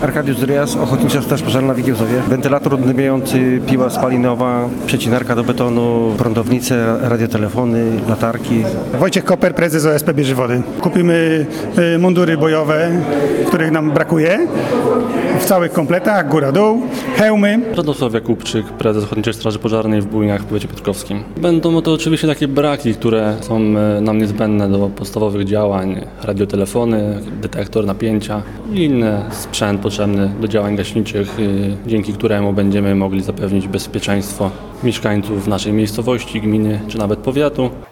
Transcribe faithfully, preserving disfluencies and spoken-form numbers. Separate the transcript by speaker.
Speaker 1: Arkadiusz Dryjas, Ochotnicza Straż Pożarna w Wigiełzowie. Wentylator odnawiający, piła spalinowa, przecinarka do betonu, prądownice, radiotelefony, latarki.
Speaker 2: Wojciech Koper, prezes O S P Bieżywody. Kupimy y, mundury bojowe, których nam brakuje, w całych kompletach, góra-dół, hełmy.
Speaker 3: Radosław Jakubczyk, prezes Ochotniczej Straży Pożarnej w Bujniach w powiecie piotrkowskim. Będą to oczywiście takie braki, które są nam niezbędne do podstawowych działań. Radiotelefony, detektor napięcia i inny sprzęt potrzebny do działań gaśniczych, dzięki któremu będziemy mogli zapewnić bezpieczeństwo mieszkańców naszej miejscowości, gminy czy nawet powiatu.